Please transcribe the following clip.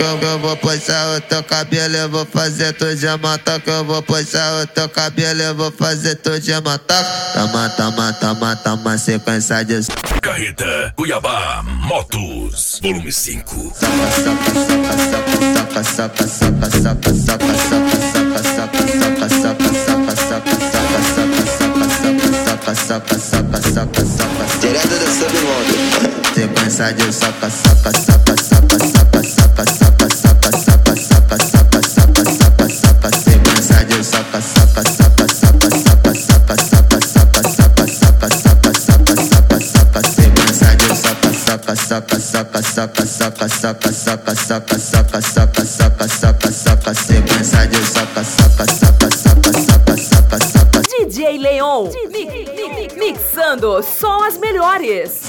eu vou puxar o teu cabelo, eu vou fazer tu de mataca. Eu vou puxar o teu cabelo, eu vou fazer tu de mataca. Toma, sequência de Carreta Cuiabá Motos, volume 5. Direto do submundo. Sequência de soca. Sequência de soca. DJ Leon, mixando só as melhores.